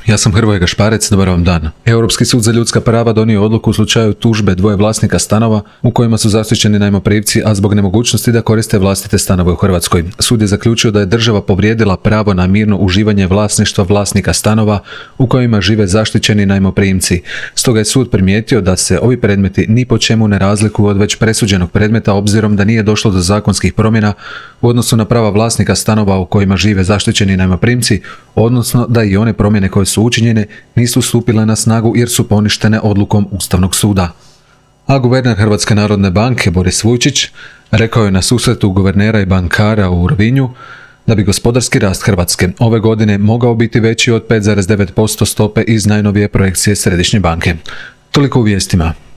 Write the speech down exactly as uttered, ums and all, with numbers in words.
Ja sam Hrvoje Gašparec, dobar vam dan. Europski sud za ljudska prava donio odluku u slučaju tužbe dvoje vlasnika stanova u kojima su zaštićeni najmoprimci, a zbog nemogućnosti da koriste vlastite stanove u Hrvatskoj. Sud je zaključio da je država povrijedila pravo na mirno uživanje vlasništva vlasnika stanova u kojima žive zaštićeni najmoprimci. Stoga je sud primijetio da se ovi predmeti ni po čemu ne razlikuju od već presuđenog predmeta, obzirom da nije došlo do zakonskih promjena u odnosu na prava vlasnika stanova u kojima žive zaštićeni najmoprimci, odnosno da i one promjene koje su učinjene nisu stupile na snagu jer su poništene odlukom Ustavnog suda. A guverner Hrvatske narodne banke Boris Vujčić rekao je na susretu guvernera i bankara u Rovinju da bi gospodarski rast Hrvatske ove godine mogao biti veći od pet zarez devet posto stope iz najnovije projekcije Središnje banke. Toliko u vijestima.